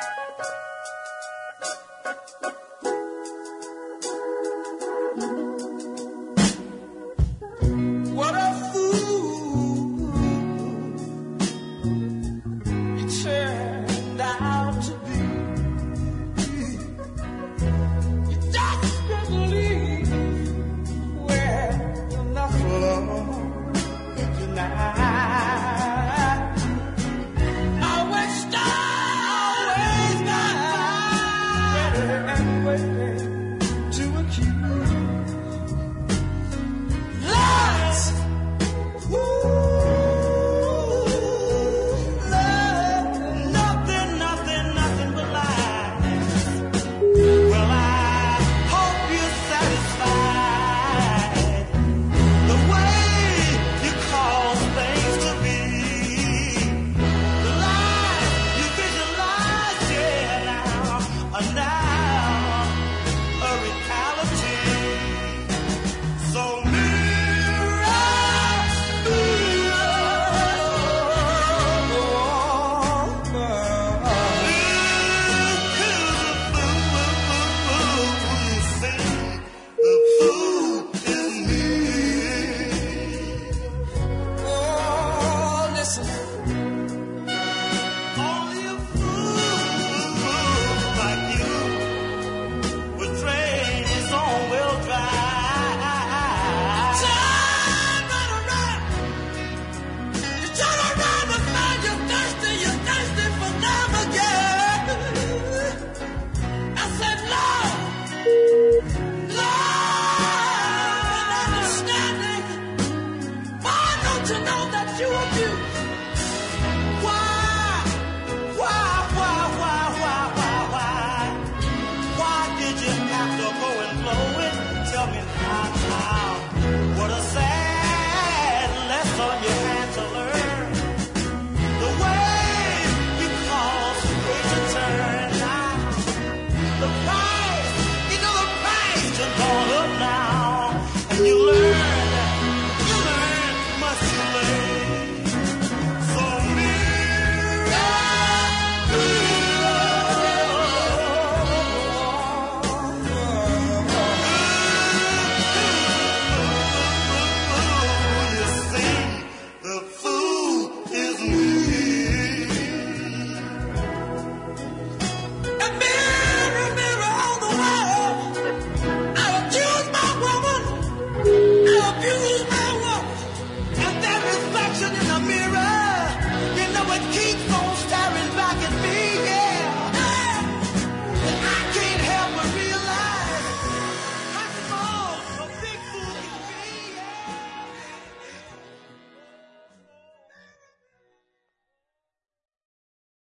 What a fool you turned out to be. You desperately where you're not alone tonight. Always ready and waiting to accuse. Lies. Ooh, love. Nothing but lies. Well, I hope you're satisfied. The way you cause things to be. The lies you visualize, yeah, now are now a reality. So what a sad lesson you had to learn. The way you caused the way to turn now. The price, you know the price just gone up now. And you learn much too late. So and that reflection in the mirror, you know it keeps on standing.